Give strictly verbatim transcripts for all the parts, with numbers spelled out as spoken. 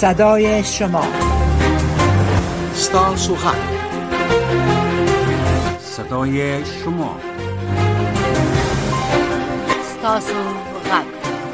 صدای شما ستاسو غږ صدای شما ستاسو غږ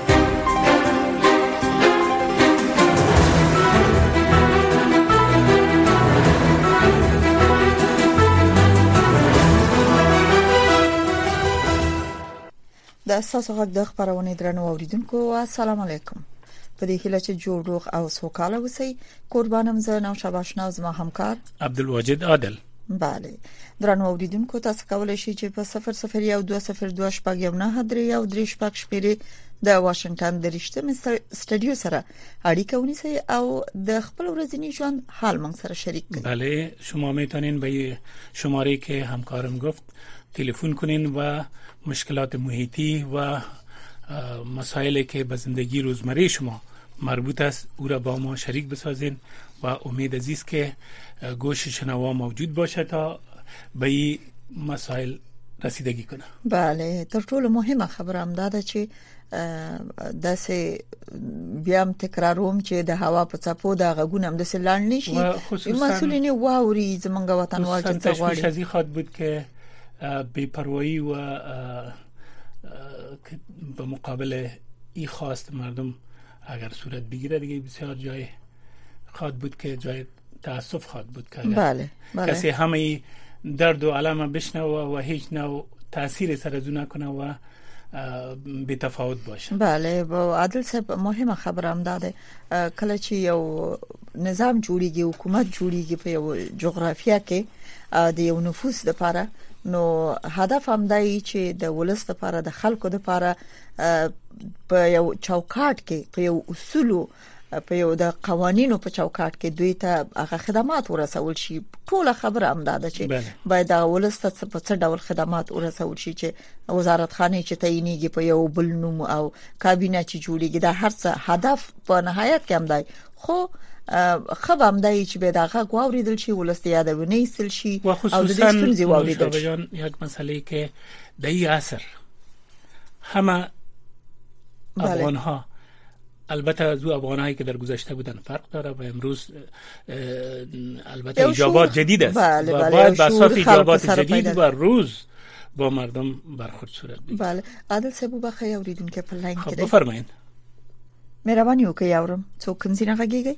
د ستاسو غږ د خبرونه درنو اوریدونکو السلام علیکم. په دې هیله چې جوړ روغ او سوکاله اوسئ. قربانم زه نو شباشنا زما همکار عبدالواجد عادل. بله درنو اوریدونکو تاسو کولای شئ چې په صفر صفر یو دوه صفر دوه شپږ یو نه درې یو درې شپږ شپږ د واشنگټن د رښتمي سټډیو سره اړیکه ونیسئ او د خپل ورځنی ژوند حال موږ سره شریک کړئ. بله شما میتونین به شماره که همکارم گفت تلفن کنین و مشکلات محیطی و مسائلی که به زندگی روزمره شما مربوط است او را با ما شریک بسازین و امید عزیز که گوش شنوا موجود باشه تا به این مسائل رسیدگی کنه. بله تر ټولو مهمه خبره هم ده چې داسې بیا هم تکراروم چې د هوا په څپو د غږونه هم داسې لاړ نشي. مسئولین واوري زمونږ وطنوال چې څه غواړي. تشویش خواهد بود که بی‌پروایی و به مقابل این خواست مردم اگر صورت بگیره دیگه بسیار جای خواهد بود که جای تأسف خواهد بود که بله بله کسی همه درد و علم بشنوه و هیچ نوع تأثیر سر از اون نکنه و بی تفاوت باشه. بله با عادل صاحب مهمه خبره هم ده کله چې یو نظام جوړیږي حکومت جوړیږي په یو جغرافیه کې د یو نفوس لپاره نو هدف هم دی چې د ولست لپاره د خلکو لپاره په یو چوکاټ کې په یو اصولو په یو د قوانینو په چوکاټ کې دوی ته هغه خدمات ورسول شي. ټول خبره هم ده چې باید د ولست په څه ډول خدمات ورسول شي چې وزارت خانه چې تعینېږي په یو بل نوم او کابینه چې جوړیږي دا هر څه هدف په نهایت کې هم دی. خو خبم دای چې به دغه غوړیدل شي ولست یادونه ایستل شي او د دې ستونزې واوریدل شي. یک مسئله که در این عصر همه افغان‌ها البته از او افغان‌هایی که در گذشته بودن فرق داره و امروز البته ایجابات جدید است بله و بله باید بر اساس ایجابات جدید و روز با مردم برخورد صورت بگیرد. بله عادل صاحب بخیر اوریدون که په لاین کې خب بفرمایئ. مهرباني وکړئ یاورم څوک کوم ځای نه غږیږي.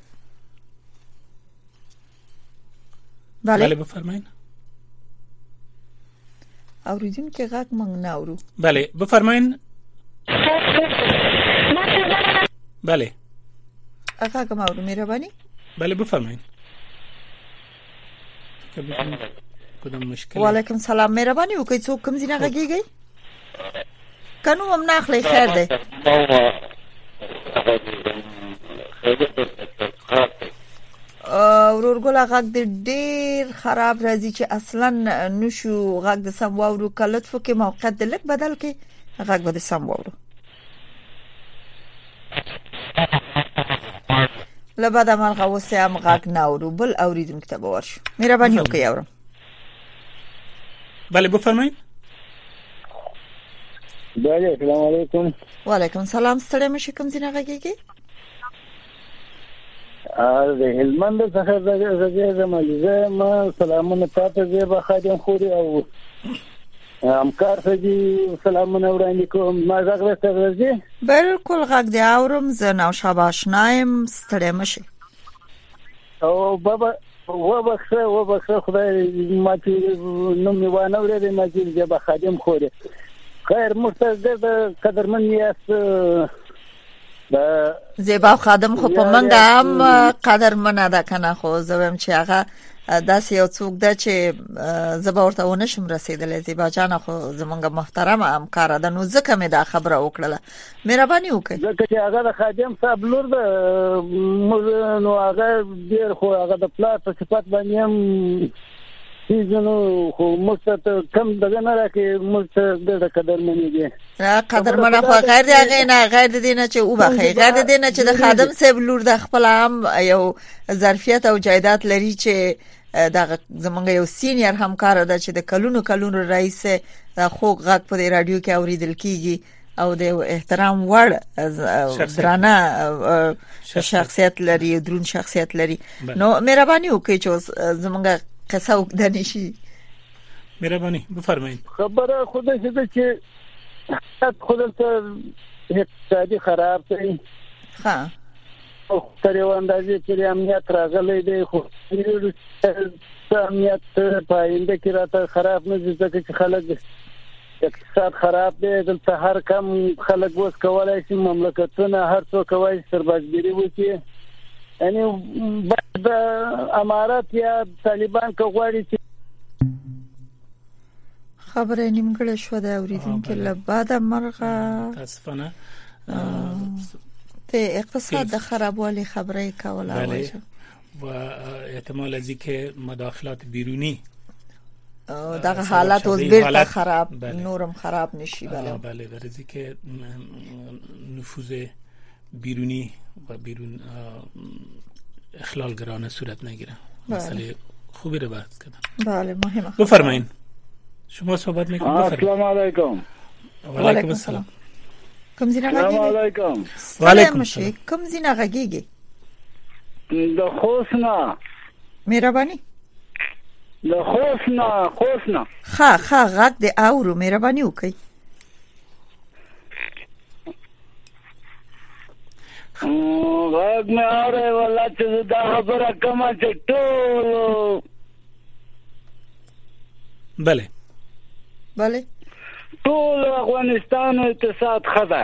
بله بله بفرمایئ. اوریدون که غږ موږ نه اورو. بله بفرمایئ. بله اگه کم اورو مهربانی. بله بفرمایئ. کدام مشکل؟ و علیکم سلام مهربانی وکړئ څوک کوم ځای نه غږیږي. کنو هم نه اخلي خیر دی. ورورګل غږ د ډیر خراب راځي چې اصلا نشو غږ د سم واورو کله ته کې موقعیت د لک بدل کې غږ به د سم واورو. لبدا مالغه وسه هم غږ نه اورو بل اوریدونکو ته ورشو. مهرباني وکړئ اورم. بله بفرمایئ. بله السلام علیکم. و علیکم سلام ستړی مشه کوم ځای نه غږیږي. د هلمند څخه زه زموږه ما سلامونه تاسو زه به خادم خوري او همکار سږي سلامونه وړاندې کوم. ما زغره راځي. بالکل غږ دی اورم زه نو شاباشنایم ستړی مشه. او بابا و بخښه و بخښه خدای ما چې نو میوانه ورې ما چې زه به خادم خوري. خیر مستزد قدرمن یاست. زیبا خادم خو په منګه هم قدر منه ده کنه خو زویم چې هغه داسې یو څوک ده چې زبا ورته ونشم رسیدلې. زیبا جان خو زمونږ محترمه همکار ده نو ځکه مې دا خبره وکړه. مهرباني وکړئ. ځکه چې هغه د خادم صاحب لور ده نو هغه ډیر خو هغه د پلار په صفات باندې هم چیزونو خو مستت کم دغه نه راکې مست د قدرمنې دي. قدرمنه خو غیر دی هغه نه غیر دی نه چې او بخې غیر دی نه چې د خادم صاحب لور د خپل هم یو ظرفیت او جایداد لري چې د زمونږ یو سینیئر همکار ده چې د کلونو کلونو رئیس خوږ غږ په رادیو کې اوریدل کیږي او د احترام وړ درانه شخصیت لري درون شخصیت لري نو مهرباني وکړئ چې زمونږه قصه وکړئ شي مهرباني بفرمایئ خبره خود څه چې خود ته اقتصادي خراب دی ها او تر یو اندازې چې امنیت راغلی دی خو امنیت پاینده کې راته خراب نه دي ځکه چې خلک اقتصاد خراب دی دلته هر کم خلک وس کولای شي مملکتونه هر څو کوي سربازګری وکړي یعنی د امارات یا طالبان کوغړي چې خبره نیمګړې شو دا اوریدونکو له بعد مرغه تاسفانه ته اقتصاد د خرابوالي خبره کوله واجه و احتمال از اینکه مداخلات بیرونی دغه حالت اوس بیرته خراب نورم خراب نشي بله بله برای که نفوذ بیرونی و بیرون اخلالگرانه صورت نگیره مسئله خوبی رو بحث کردن بله مهمه بفرمایید شما صحبت میکنید السلام علیکم و علیکم السلام کوم زینه غږیږي السلام علیکم و علیکم السلام کوم زینه غږیږي د خوسنا مهرباني د خوسنا خوسنا ها ها غږ د اورو مهرباني وکړئ غږ مې اوري ولا چې دا خبره کومه چې ټول بله بله ټول افغانستان اقتصاد خدا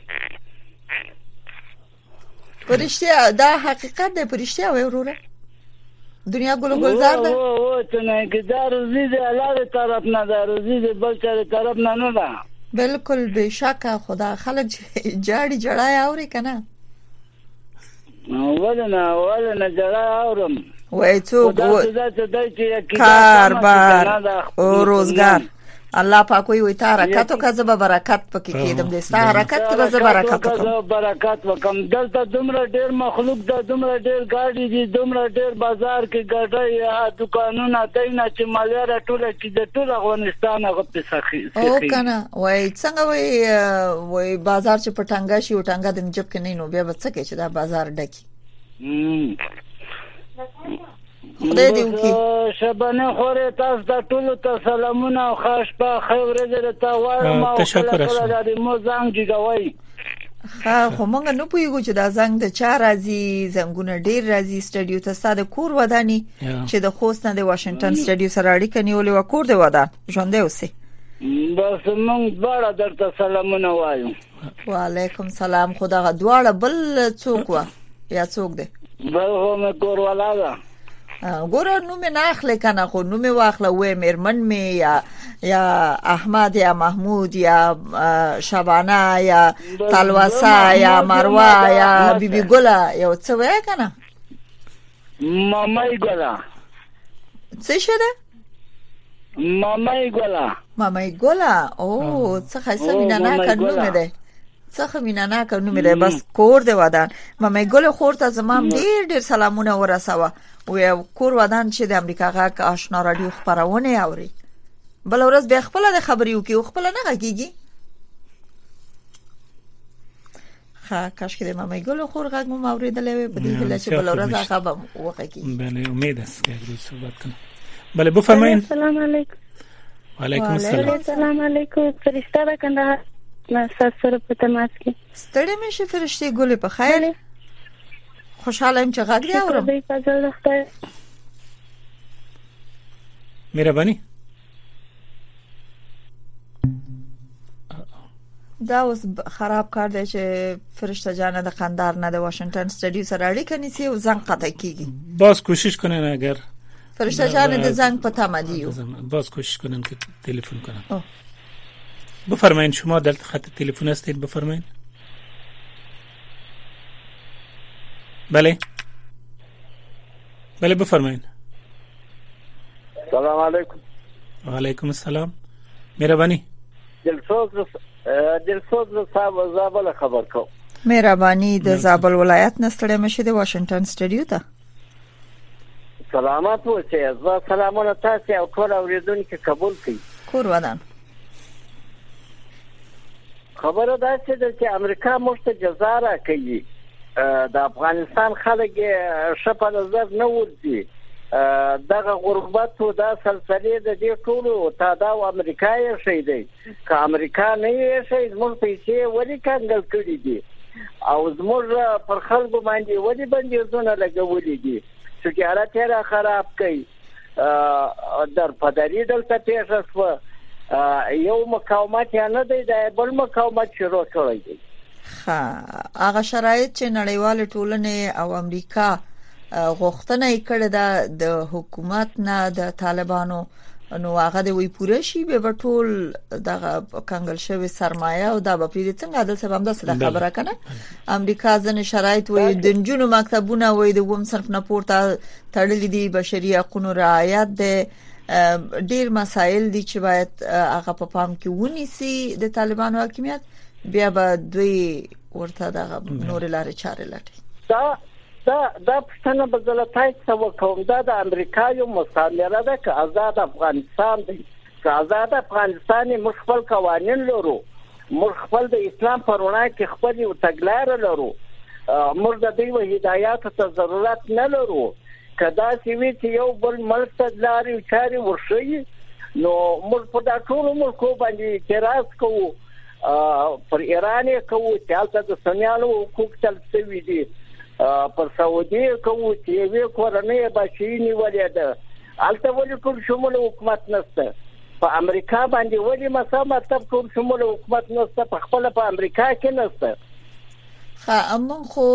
پرشتیا دا حقیقت دی پرشتیا وای وروره دنیا ګل ګلزار ده او او ته نه کې دا روزي دی الله طرف نه دا روزي دی بل چا طرف نه نه ده بالکل بشکه خدا خلک جاړي جړای اوري کنه ولنه ولنه جړای اورم وای څوک کار بار او روزګار الله پاک وي ته حرکت او کذب برکت پکې کېدم دې ستا حرکت کې به برکت وکم برکت وکم دلته دومره ډېر مخلوق د دومره ډېر گاډي دي دومره ډېر بازار کې ګاډي یا دکانونه دینه چې مالیه ټوله چې د ټول افغانستان هغه په سخی او کنه وای څنګه وای وای بازار چې پټنګا شي او ټنګا د جب کې نه نو بیا به څه کې چې دا بازار ډکی خدای دې وکي شبانه خوره تاسو د ټولو ته سلامونه او خاص په خیر درته وایم او تشکر اسلام مو زنګ جوړوي ها خو مونږ نه پوهیږو چې دا زنګ د چا راځي زنګونه ډیر راځي سټډیو ته ساده کور ودانی چې د خوست نه د واشنگټن سټډیو سره اړیکه نیولې و کور دی ودا ژوندې اوسه بس مونږ دواړه درته سلامونه وایو وعلیکم سلام خدا دواړه بل څوک و یا څوک دی بل هم کور ولاده ګوره نو مې نه اخلي کنه خو نو مې واخله وې مېرمن مې یا یا احمد یا محمود یا شبانه یا تلوسا یا مروه یا بیبي ګله یو څه وې کنه مامای ګله څه شده مامای ګله مامای ګله او څه خاصه مینا نه کنه ده څخه مینا نه کنه مې ده بس کور دی ودان مامای ګله خور ته زمام ډیر ډیر سلامونه ورسوه و کور ودان چې د امریکا غاک آشنا رادیو خبرونه اوري بل ورځ به خپل د خبريو کې خپل نه غږیږي ها کاش کې د مامای ګل خور غږ مو اوریدلې په دې هله چې بل ورځ هغه به وغږیږي بله امید است که روز صحبت کنم بله بفرمایید السلام علیکم و علیکم السلام السلام علیکم فرشته ده کنده ما سره په تماس کې ستړي مې شي فرشته ګل په خیر خوشاله يم چې غږ دی اورم مهرباني دا اوس خراب کار دی چې فرشته جان د قندار نه د واشنگټن سټډیو سره اړیکه نیسي او زنګ قطع کیږي باز کوشش کنن اگر فرشته جان د زنګ په تمه دیو باز کوشش کنن که تلفن کنن بفرمایید شما در خط تلفن هستید بفرمایید بله بله بفرمایید سلام علیکم و علیکم السلام مهربانی دلسوز دلسوز صاحب زابل خبر کو مهربانی د زابل ولایت نستړی مشه د واشنگټن سټډیو ته سلامات اوسئ زه سلامونه تاسو او ټول اوریدونکو قبول کړئ کور ودان خبره دا چې امریکا موږ ته جزا راکوي د افغانستان خلک شپه نظر نه ورځي دغه غربت او د سلسله د دې ټولو تاداو امریکا یې شي دی که امریکا نه یې شي موږ پیسې ولې کانګل کړی دي او زموږ پر خلکو باندې ولې بندیزونه لګولې دي چې حالت یې خراب کړي در پدری دلته پیښ شو یو مقاومت یا نه دی د بل مقاومت شروع کړی دی ها هغه شرایط چې نړیوال ټولنې او امریکا غوښتنه یې کړې ده د حکومت نه د طالبانو نو هغه د وی پوره شي به ټول دغه کانګل شوی سرمایه او د بپری څنګه عدل سبب هم د خبره کنه امریکا ځنه شرایط وي د جنونو مکتبونه وي د ووم صرف نه پورته تړلې دي بشري حقوقو رعایت ده ډیر مسایل دي چې باید هغه په پام کې ونیسي د طالبانو حکومت بیا به دوی ورته د نور لارې چارې لټي دا دا د پښتنه بزلتای څو کوم دا د امریکا یو مستعمره ده که آزاد افغانستان دی که آزاد افغانستان مخفل قوانین لرو مخفل د اسلام پرونه کې خپل یو تګلار لرو موږ د دې هدایت ته ضرورت نه لرو کدا چې وی چې یو بل ملک ته لاري چاري ورشي نو موږ په دا ټول ملکو باندې اعتراض کوو پر ایران کوو چې د سنیانو حقوق تلسوي دي پر سعودي کوو چې وی کورنۍ بچی نیولې ده البته ولې کوم شمول حکومت نشته په امریکا باندې ولې مسا مطلب کوم شمول حکومت نشته په خپل په امریکا کې نشته ها اما خو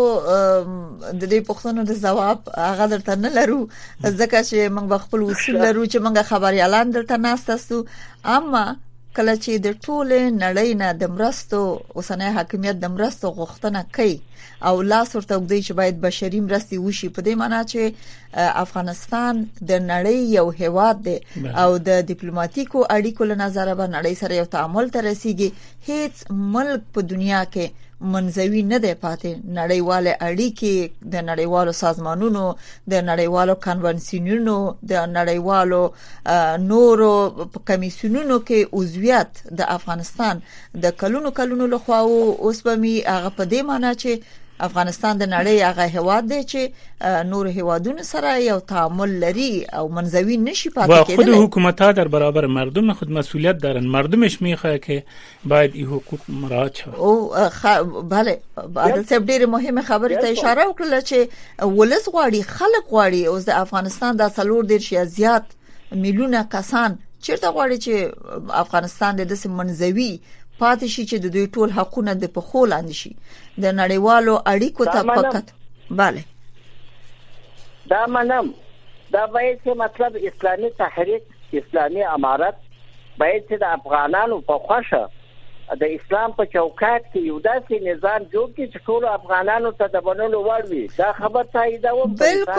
د دې پوښتنو د جواب هغه درته نه لرو ځکه چې موږ خپل اصول لرو چې موږ خبري اعلان درته ناستو اما کله چې د ټوله نړۍ نه د مرستو اوسنۍ حاکمیت د مرستو غوښتنه کوي او لاس ورته وګړي چې باید بشري مرستي وشي په دې معنی چې افغانستان د نړۍ یو هیواد دی او د ډیپلوماټیکو اړیکو له نظره به نړۍ سره یو تعامل تر رسیږي هیڅ ملک په دنیا کې منځوي نه دی پاتې نړیواله اړیکې د نړیوالو سازمانونو د نړیوالو کنونسیونونو د نړیوالو نورو کمیسیونونو کې عضویت د افغانستان د کلونو کلونو لخوا اوس به می هغه په دې معنی چې افغانستان د نړۍ هغه هواد دی چې نور هوادونو سره یو تعامل لري او منځوي نشي پاتې کېدل. و خود حکومت‌ها در برابر مردم خود مسئولیت دارن. مردمش میخواد که باید این حقوق مراعات شود. او خ... بله عادل صاحب ډېر مهمه خبره ته اشاره وکړه چې ولس غواړي خلک غواړي او د افغانستان د څلور ډېر شي زیات میلیونه کسان چیرته غواړي چې افغانستان د داسې منځوي پاتې شي چې د دوی ټول حقونه د پخو لاندې شي د نړیوالو اړیکو ته فقط bale دا منم دا باید چې مطلب اسلامي تحریک اسلامي امارت باید چې د افغانانو په خوښه د اسلام په چوکاټ کې یو داسې نظام جوړ کړي چې ټول افغانانو ته د بنولو وړ وي دا خبر تاییدوم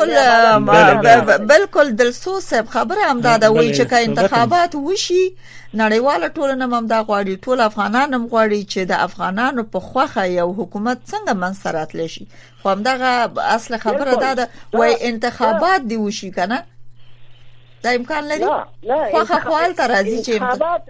بالکل بالکل دلسو صاحب خبره هم دا د وی چې کا انتخابات وشي نړیواله ټولنه هم دا غواړي ټول افغانان هم غواړي چې د افغانانو په خوخه یو حکومت څنګه منصرات لشي خو هم دا اصل خبره دا ده وای انتخابات دی وشي کنه دا امکان لري خوخه خوال تر راځي چې انتخابات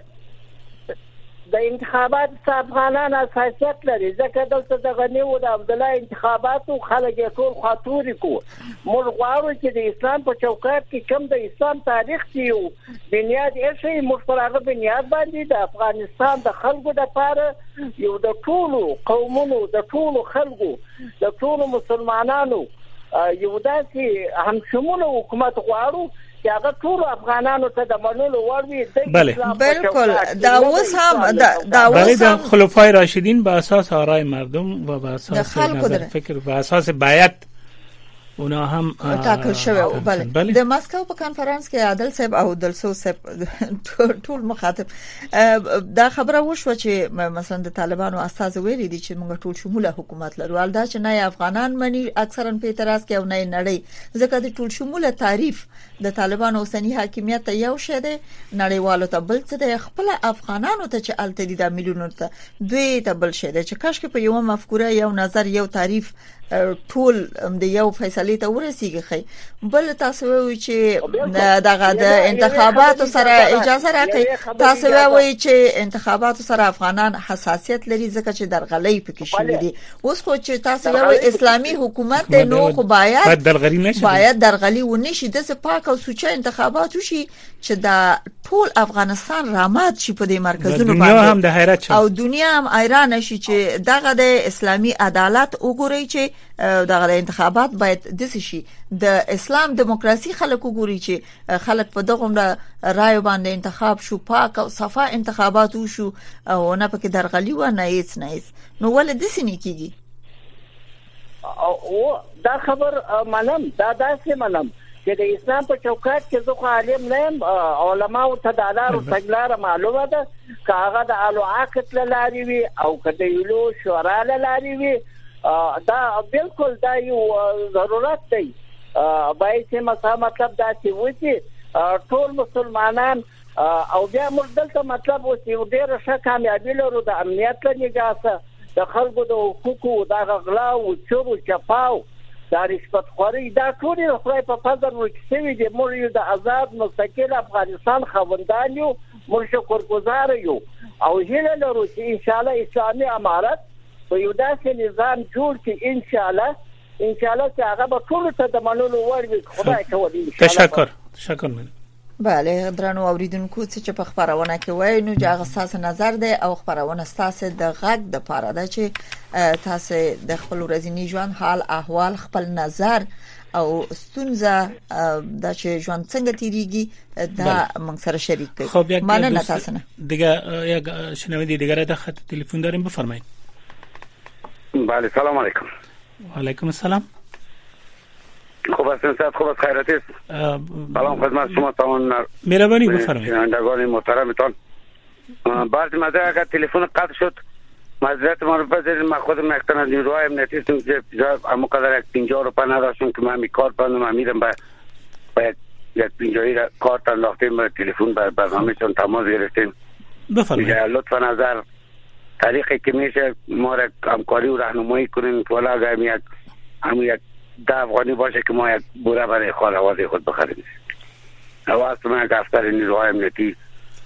د انتخابات افغانان اساسیت لري ځکه دلته د غنی او د عبد الله انتخاباتو خلک ټول خاطوري کو موږ غواړو چې د اسلام په چوکاټ کې کوم د اسلام تاریخ دی او بنیاد یې شي موږ پر هغه بنیاد باندې د افغانستان د خلکو د پاره یو د ټولو قومونو د ټولو خلکو د ټولو مسلمانانو یو داسې همشموله حکومت غواړو چې هغه ټول افغانانو ته د منلو وړ وي بالکل دا اوس هم دا اوس هم خلفای راشدین به اساس آرای مردم و به اساس نظر فکر به اساس بیعت اونا هم تاکل شوه بله د ماسکو په کانفرنس کې عادل صاحب او دلسو صاحب ټول مخاطب دا خبره وشو چې مثلا د طالبانو اساس ویلي دي چې موږ ټول شموله حکومت لرو الدا چې نه افغانان مني اکثرا په اعتراض کې او نه نړۍ ځکه د ټول شموله تعریف د طالبانو اوسنی حاکمیت ته یو شه ده نړیوالو ته بل څه ده خپل افغانانو ته چې الته د میلیونونو ته دوی ته بل شه ده چې کاش کې په یو مفکوره یو نظر یو تعریف ټول د یو فیصله مسلې ته ورسیږي خي بل تاسو وایي چې دغه د انتخاباتو سره اجازه راکړي تاسو وایي چې انتخاباتو سره افغانان حساسیت لري ځکه چې درغلې پکې شوې دي اوس خو چې تاسو وایي اسلامي حکومت ته نو خو باید درغلي نشي باید درغلي ونی شي د پاک او سوچه انتخابات وشي چې دا ټول افغانستان رامات شي په دې مرکزونو باندې او دنیا هم ایران شي چې دغه د اسلامي عدالت وګوري چې دغه انتخابات باید د شي د اسلام دیموکراسي خلک وګوري چې خلک په دغه رائے باندې انتخاب شو پاک او صفا انتخابات وشو او نه پکې درغلي و نه هیڅ نه هیڅ نو ولې د سینې کیږي او دا خبر منم دا داسې منم چې د اسلام په چوکاټ کې زه عالم نه يم علما او تدالار او تګلار معلومه ده کاغه د الو عقد لاري وي او کده یلو شورا لاري وي دا بالکل دا یو ضرورت دی باید چې مثلا مطلب دا چې وځي ټول مسلمانان او بیا موږ دلته مطلب وځي ډېر ښه کامیابی لرو د امنیت له نگاه د خلکو د حقوقو د غلا او چورو چپاو دا رشوت خوري دا ټول خدای په فضل ورکوي د موږ د آزاد مستقل افغانستان خوندان یو موږ شکرګزار یو او هیله لرو چې ان شاء الله اسلامي امارت په یو داسې نظام جوړ کړي ان شاء الله ان شاء الله چې هغه به ټول ته د منلو وړ وي خدای کوي ان شاء الله تشکر تشکر من بله درنو اوریدونکو چې په خبرونه کې وای نو هغه تاسو نظر دی او خبرونه تاسو د غږ د پاره ده چې تاسو د خپل ورځنی ژوند حال احوال خپل نظر او ستونزه د چې ژوند څنګه تیریږي دا موږ سره شریک کړئ مننه تاسو نه دیگه یک شنونده دیگه در خط تلفن داریم بفرمایید. بله سلام علیکم. و علیکم السلام. خوب هستین صاحب خوب است خیرت است. سلام خدمت شما تمام. مهربانی بفرمایید. شنوندگان محترمتان. بعد مزه اگر تلفن قطع شد معذرت ما رو بذارید من خودم یک تن از نیروهای امنیتی هستم که اما قدر یک پنجاه روپیه نداشتم که من می کار بندم من میرم با یک یک پنجاهی را کارت انداختیم به تلفن بر برنامه‌تون تماس گرفتیم. بفرمایید. لطفا نظر طریقی که میشه ما را همکاری و راهنمایی کنین که والا اگر یک هم یک ده افغانی باشه که ما یک بوره برای خانواده خود بخریم. اواز من یک افسر نیروهای امنیتی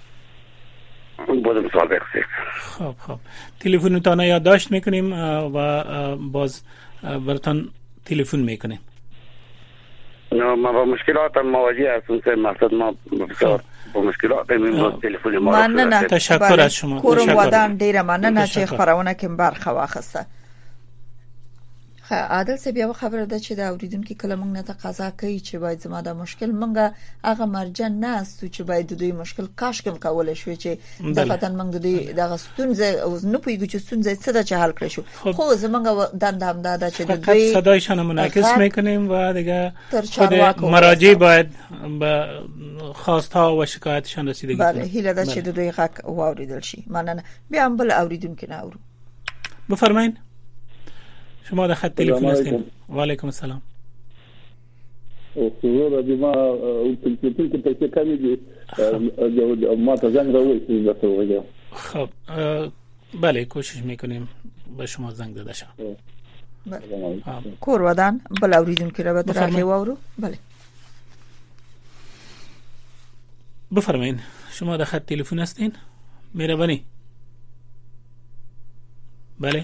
بودم سوال بخشید. خب خب تلفنتان یادداشت میکنیم و باز براتون تلفن میکنیم. نه ما با مشکلات مواجه هستیم که مقصد ما بسیار با مشکلات میمون تلفن ما را. مننه تشکر از شما. کورم ودان ډیره مننه چې خبرونه کې برخه واخسته. عادل څه بیا خبره ده چې دا اوریدونکو کله موږ نه تقاضا کوي چې باید زما د مشکل موږ هغه مرجع نه استو چې باید د دوی مشکل کاش کوم کول شو چې د وطن موږ د دوی د غستونځ او نه پویګو چې ستونزې څه د چهل کړی شو خو زمونږ دند هم دا چې د دوی صدایشان منعکس میکنیم و دیگه خود مراجع باید به خواستها و شکایتشان رسیدگی کنیم. بله هیله ده چې د دوی حق واوریدل شي. مننه. بیا هم بل اوریدونکو نه اورو. بفرمایید. شما در خط تلفن هستین. و علیکم السلام. زه د ما تلفن کې پیسې کمی دي ما ته زنګ راوړی چې تاسو وایي. خب بله کوشش میکنیم به شما زنگ داده شم. بله. کور ودان بل اوریدونکو را به راهی وورو. بله. بفرمایید. شما در خط تلفن هستین؟ مهربانی. بله.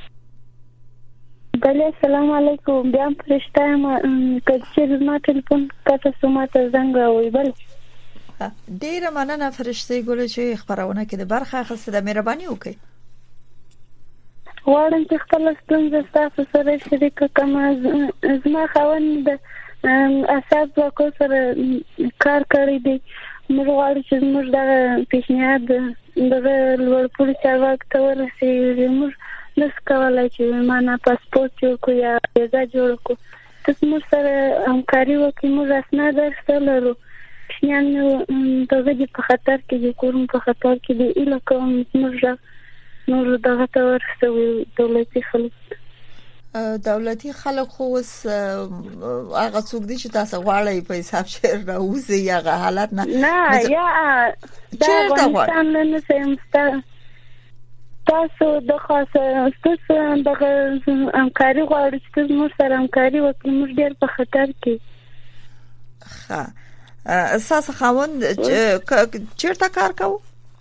بله سلام علیکم. بیا فرشته ما کچې ما ټلیفون تاسو ما ته زنګ راوړی. بله ډیره مننه فرشته ګل چې خبرونه کې د برخه اخیسته د مهرباني وکړي. غواړم چې خپل ستونزه تاسو سره شریک کړم. زما خاوند د اساس وکړ سره کار کړی دی. موږ غواړو چې موږ د پیشنهاد د لوړ پولیس چارواکو ته ورسېږو. موږ نس کولای چې معنا پاسپورت جوړ کړو یا ویزا جوړ کړو. تاسو موږ سره همکاري وکړئ. موږ اسناد درته لرو. شیان دغه د په خطر کې د کوم په خطر کې دی اله کوم موږ نور دغه ته ورسوي دولتي خلک. دولتي خلک خو اوس هغه څوک دي چې تاسو غواړئ په حساب شیر راوځي هغه حالت نه نه یا دا افغانستان نه سمستا تاسو د خاصه تاسو د همکاري غواړئ چې تاسو موږ سره همکاري وکړئ موږ ډېر په خطر کې ها اساس خاوند چیرته کار کوي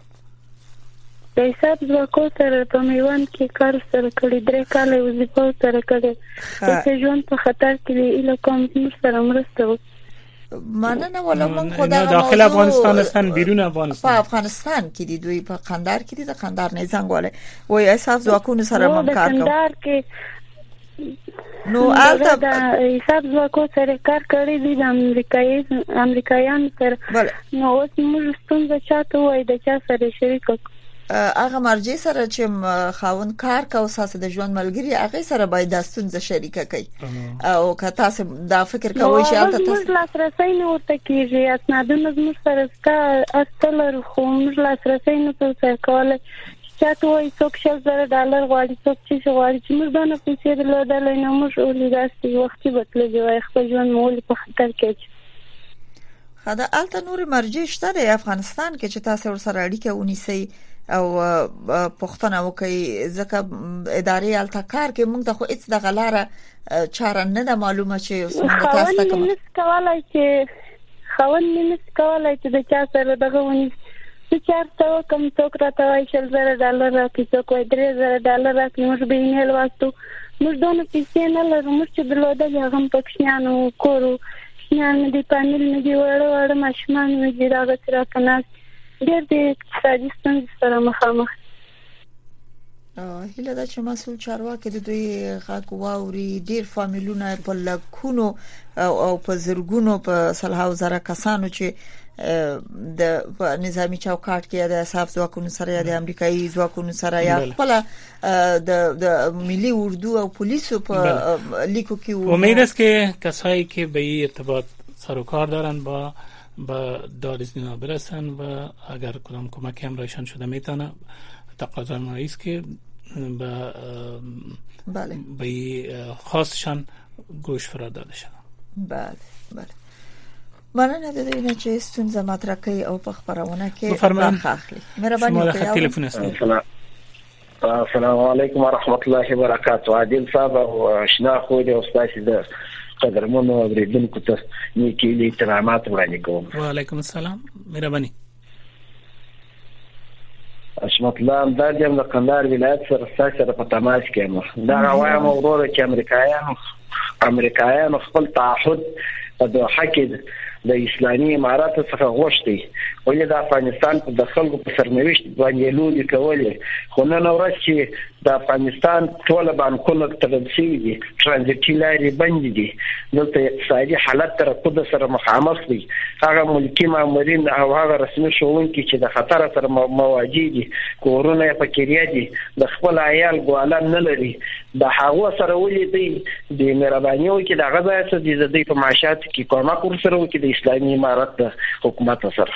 د حساب ځواکو سره په میوان کې کار سره کړی درې کاله وظیفه سره کړی چې ژوند په خطر کې دی اله کوم موږ سره مرسته وکړي مننه ولا من خدا داخل افغانستان هستن بیرون افغانستان په افغانستان کې دي دوی په قندار کې دي د قندار نه زنګواله وای حساب ځواکونو سره مم کار کوي قندار کې نو البته د حساب ځواکو سره کار کړی دي د امریکایي امریکایانو سره نو اوس موږ ستونزه چاته وای د چا سره شریک هغه مرجع سره چې خاون کار کوي اساس د ژوند ملګری هغه سره باید د ستونزه شریکه کوي او که تاسو دا فکر کوئ چې البته تاسو لاسرسي نه ورته کیږي اسنادونه زموږ سره ستا اصل خو موږ لاسرسي نه تاسو کولای چاته وای څوک شل زره ډالر غواړي څوک چې غواړي چې موږ دونه پیسې درلودل نه موږ ولې وختي بتلې وای خپل ژوند مول په خطر کې خدا البته نور مرجع شته د افغانستان کې چې تاسو سره اړیکه ونیسئ او پښتنه وکي ځکه ادارې التکار کې موږ ته خو هیڅ د غلاره چاره نه د معلومه چې څنګه تاسو ته کوم کولای چې خوان نه کولای چې د چا سره دغه ونی چې چارته کوم څوک راته وایي چې زره ډالر راکې څوک وایي درې زره ډالر راکې موږ به ایمیل واسطو موږ دونه پیسې نه لرو موږ چې بلوده هغه پکښنانو کورو شنان دي پانل نه دی وړ وړ ماشمان مې دی راغ تر کناست ډېر د اقتصادي ستونزې سره مخامخ هیله ده چې مسؤل چارواکي د دوی غږ واوري ډېر فامیلونه په لکونو او په زرګونو په سلهاو زره کسانو چې د نظامی چوکاټ کې د حساب ځواکونو سره یا د امریکایي ځواکونو سره یا خپل د د ملي اردو او پولیسو په لیکو کې امید است که کسایی که به این ارتباط سر و کار دارن با به دادرسی برسن و اگر کدام کمکی همراهشان شده میتونه تقاضا ما است که به بله به خواستشان گوش فرا داده شود. بله بله مننه د دې نه چې ستونزه مطرح کوي او په خبرونه کې برخه اخلي. مهرباني وکړئ. تلیفون است. السلام علیکم ورحمت الله وبرکاته. عادل صاحب او شنا خو دې استاد دې قدرمنو اوریدونکو ته نیکی احترامات وړاندې کوم. وعلیکم السلام. مهرباني. اسمت الله د دې د قندار ولایت سره سره په تماس کې یم. دا وایم وروره چې امریکایانو امریکایانو خپل تعهد په دوحه کې د اسلامي امارات څخه غوښتي ولې د افغانستان په داخل په سرنوشت باندې لودي کولې خو نن ورځ چې د افغانستان ټول بانکونه تړل شوي دي ترانزیتي لارې بند دي دلته اقتصادي حالت تر قد سره مخامخ دي هغه ملکی مامورین او هغه رسمي شوونکي چې د خطر سره مواجه دي کورونه په کې دي د خپل عیال ګوالان نه لري د هغه سره ولې دي د مهرباني وکړي د غزا څخه د دې په معاشات کې کومه کور سره وکړي د اسلامي امارات حکومت سره.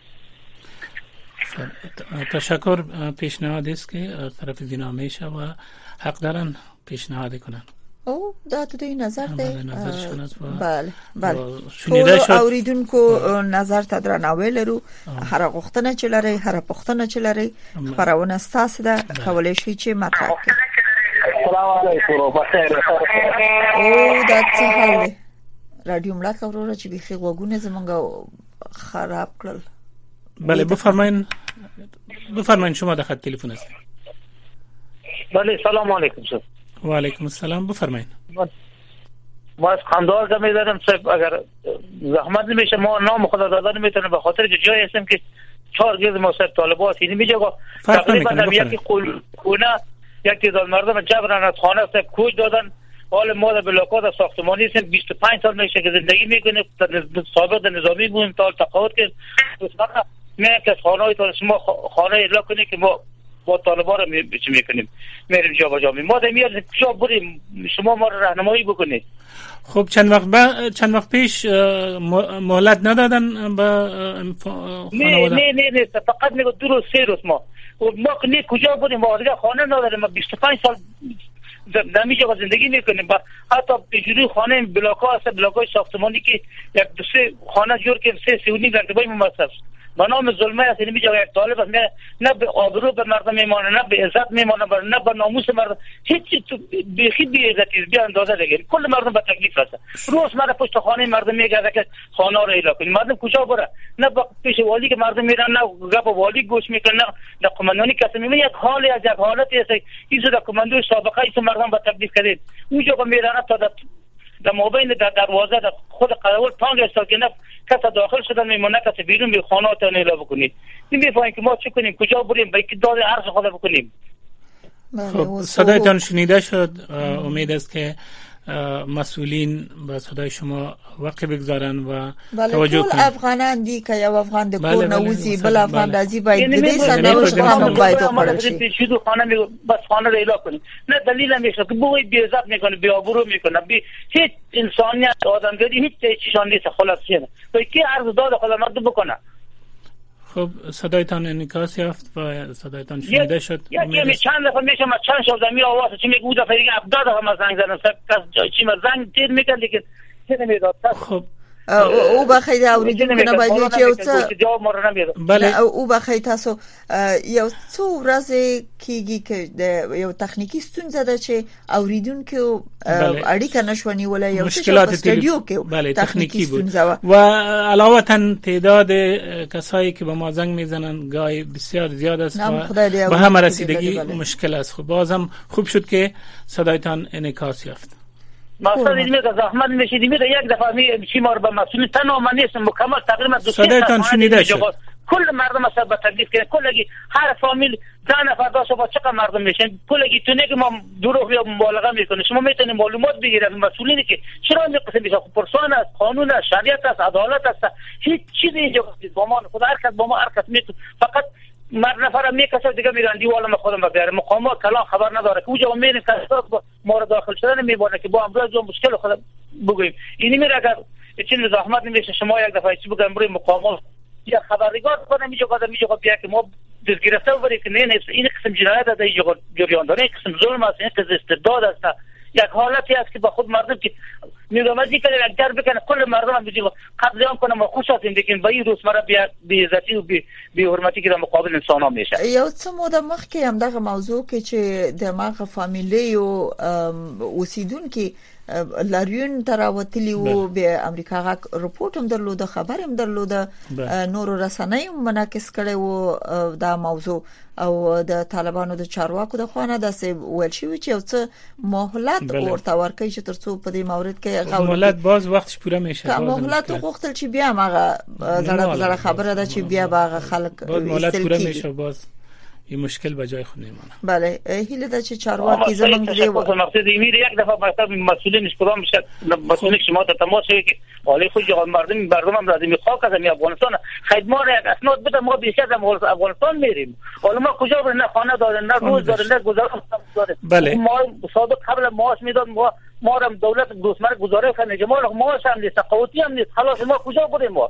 تشکر. پیشنهاد است که طرف دینامیشه و حق دارن پیشنهاد کنن. او دا ته دوی نظر دی. بله بله. شنیده شد. اوریدونکو نظر ته درناوی لرو. هر غوښتنه چې لري هر پوښتنه چې لري خبرونه ستاسو ده کولای شئ چې مطرح کړئ. السلام علیکم. بخیر. او دا څه حال دی؟ رادیو ملک اورورا چې بيخي غوګونه زمونږ خراب کړل. بله بفرمایید بفرمایید شما داخل تلفن هستید. بله سلام علیکم سر. و علیکم السلام بفرمایید. ما از خاندار که می‌دارم صاحب اگر زحمت نمیشه ما نام خدا دادن نمیتونه به خاطر که جایی هستیم که چهار گرد ما صاحب طالبات این میگه تقریبا در یکی خونه یکی داد مردم جبران از خانه صاحب کوچ دادن حال ما در بلاکات ساختمانی هستیم بیست و پنج سال میشه که زندگی میکنیم سابق نظامی بودیم تا تقاعد کرد میگن که خانه های شما خانه اجرا کنید که ما با طالبان رو میکنیم میریم جا با جا ما در میاد کجا بریم شما ما رو راهنمایی بکنید. خب چند وقت با چند وقت پیش مهلت ندادن به خانواده؟ نه نه نه فقط میگه دو روز سه روز ما ما کنی کجا بریم ما دیگه خانه نداریم ما بیست و پنج سال در میجا زندگی میکنیم با حتی پیشوری خانه بلاک‌ها هست بلاک‌های ساختمانی که یک دو سه خانه جور که سه سه و نیم مرتبه ممثل به نام ظلمه است. این میگه یک طالب است نه به آبرو به مردم میمونه، نه به عزت میمونه، نه به ناموس مردم، هیچ بیخی بی عزتی بی اندازه دیگه. کل مردم به تکلیف است. روز مرا پشت خانه مردم میگه که خانه رو اعلام کنید. مردم کجا بره؟ نه پیش والی که مردم میرن، نه گپ والی گوش میکنن، نه قماندانی کسی میبینه. یک حالی از یک حالتی است این زده کماندوی سابقه ایست مردم به تکلیف کردید. اونجا که میرن تا در مابین در دروازه در خود قراول تانگ است که نه کسی داخل شدن میمونه، کسی بیرون می خانه تا نیلا بکنید. نمیفهمیم که ما چه کنیم، کجا بریم، با کی داد عرض خود بکنیم. خب صدایتان شنیده شد. امید است که مسئولین به صدای شما وقت بگذارن و توجه کنن. افغانان دی که یو افغان د کور نوزی بل افغان دازی باید د دې سرنوشت قانون باید وخوړل شي. شیدو خانه می بس خانه را اعلام کنید. نه دلیل نمیشه که بوی بی عزت میکنه، بی آبرو میکنه، بی هیچ انسانیت آدمگری هیچ چیزی نیست. خلاص چیه تو کی عرض داد خدا مرد بکنه. خب صدایتان انعکاس یافت و صدایتان شنیده شد. یکی چند دفعه میشم چند شب زمین آواز چی میگه بود دفعه دیگه ابداد هم زنگ زدن کس چی ما زنگ تیر میکنه لیکن چه نمیداد. خب او بخیر اوریدونکو باید چې یو څه جواب مور نمیداد. بله او بخیر تاسو یو څو ورځې کیږي چې د یو تخنیکی ستونزه ده چې اوریدونکو اړیکه نشونی ولا یو څه په استودیو کې تخنیکی ستونزه و علاوه تعداد کسایی که به ما زنگ میزنن گاهی بسیار زیاد است و به هم رسیدگی مشکل است. خب بازم خوب شد که صدایتان انعکاس یافت. مثلا این میگه زحمت میشه میگه یک دفعه می چی ما رو به مسئول تنها من نیستم مکمل تقریبا دو سه صدایتان شنیده شد. کل مردم اصلا به تکلیف کنه. کلگی هر فامیل ده نفر داشته با چقدر مردم میشن کلگی تو نگه ما دروغ یا مبالغه میکنه. شما میتونید معلومات بگیرید از مسئولینی که چرا میقسم میشه پرسان است، قانون است، شریعت است، عدالت است، هیچ چیزی اینجا با ما خدا هر کس با ما هر کس میتونه فقط مرد نفر میکشه دیگه میرن دیوال ما خودم بیاره مقامات کلا خبر نداره که اونجا میرن کسات ما رو داخل شدن میبونه که با امروز مشکل خود بگویم. اینی میره اگر چین زحمت نمیشه شما یک دفعه چی بگم برای مقامات یا خبرنگار کنه میجا قدم میجا بیا که ما دست گرفته بودیم که نه این قسم جنایت است، این جریان داره، این قسم ظلم است، این قسم استبداد است. یک حالتی است که با خود مردم که میگم از اینکه یک در بکنه کل مردم هم بجیب قتل عام کنه ما خوش هستیم لیکن با این روزمره بیا بی عزتی و بی بی حرمتی که در مقابل انسان ها میشه. یو څه موده مخکې هم دغه موضوع کې چې د ماغه فامیلی او اوسیدونکو لاریون تراوتلی وو به امریکا غا رپورټ هم درلوده، خبر هم درلوده، نور رسنۍ هم منعکس کړي وو دا موضوع او د طالبانو د چارواکو د خوانه د سه ویل شي چې یو څه مهلت ورته ورکړي چې ترڅو په دې مورد کې غوړ مهلت باز وختش پوره میشه. که مهلت غوښتل چې بیا ماغه زړه زړه خبره ده چې بیا باغه خلک مهلت پوره میشه باز این مشکل به جای خود نمیمونه. بله هیله ده چې چارواکي زمونږ دی مقصد امیر یک دفعه مثلا مسئولین اشکرام میشه مسئولین شما ته تماس که حالی خود مردم مردم هم لازم خاک از افغانستان خدمات یک اسناد بده ما بیشتر از افغانستان میریم. حالا ما کجا بریم؟ نه خانه داره، نه روز داره، نه گزارش داره. بله ما سابق قبل معاش میداد ما ما هم دولت روزمره گزارش کنه ما معاش هم نیست، قوتی هم نیست. خلاص ما کجا بریم ما؟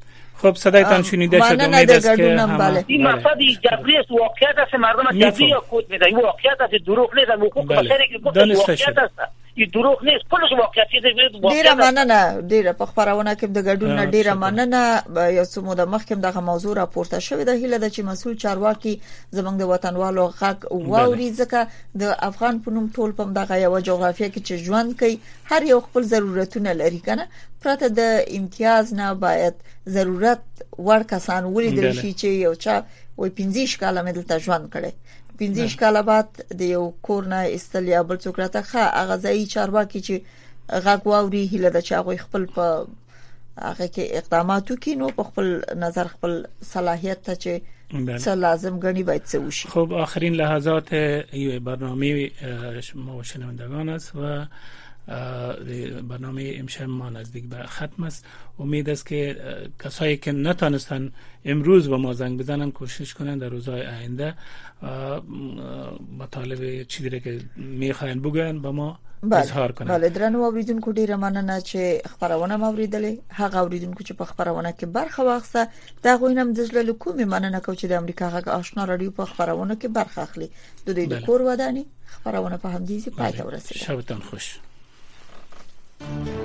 خب صدایتان شنیده شد. امید است که بله. این مقصدی جبری است، واقعیت است. مردم جبری یا کود میدن. این واقعیت است، دروغ نیست. حقوق بشری که گفت واقعیت است. این دروغ نیست. کلش واقعیت است. ډیره مننه ډیره په خبرونه کې د ګډون نه ډیره مننه. یو څه موده مخکې دغه موضوع راپورته شوې ده. هیله ده چې مسؤل چارواکي زمونږ د وطنوالو غږ واوري ځکه د افغان په نوم ټول په دغه یو جغرافیه کې چې ژوند کوي هر یو خپل ضرورتونه لري کنه. پرته د امتیاز نه باید ضرورت ور کسان ولیدل شي چې یو چا وای پنځه کاله مې دلته ژوند کړي، پنځه کاله بعد د یو کور نه استل یا بل څوک راته ښه هغه ځای چارواکي چې غږ واوري هیله ده چې هغه خپل په هغه کې اقدامات وکړي نو په خپل نظر خپل صلاحیت ته چې څه لازم غني باید څه وشي. خب آخرین لحظات برنامه شما شنوندگان است و برنامه امشب ما نزدیک به ختم است. امید است که کسایی که نتونستن امروز به ما زنگ بزنن کوشش کنن در روزهای آینده مطالب چیزی که میخواین بگن به ما اظهار کنن. بله درنو اوریدونکو ډیره مننه چې خبرونه موریدلې. هغه اوریدونکو چې په خبرونه کې برخه واخیسته دا غوینم د زړه کومې مننه کوم چې د امریکا غږ آشنا رادیو په خبرونه کې برخه اخلي. د دې د کور ودانی خبرونه په همدې ځای پای ته ورسېده. شبتان خوش.